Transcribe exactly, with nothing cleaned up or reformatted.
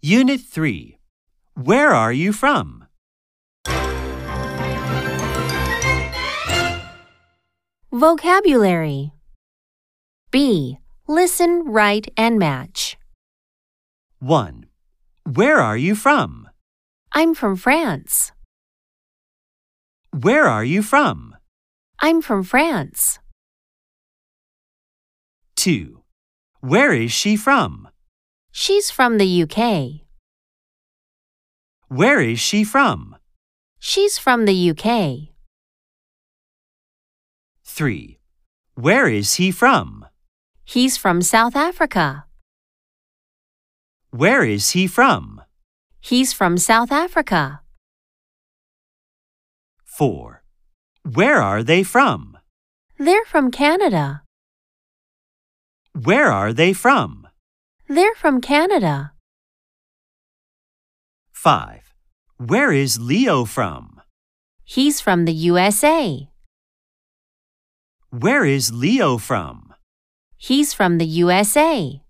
Unit three. Where are you from? Vocabulary. B. Listen, write, and match. one. Where are you from? I'm from France. Where are you from? I'm from France. two. Where is she from? She's from the U K. Where is she from? She's from the U K. three. Where is he from? He's from South Africa. Where is he from? He's from South Africa. four. Where are they from? They're from Canada. Where are they from? They're from Canada. five. Where is Leo from? He's from the U S A. Where is Leo from? He's from the U S A.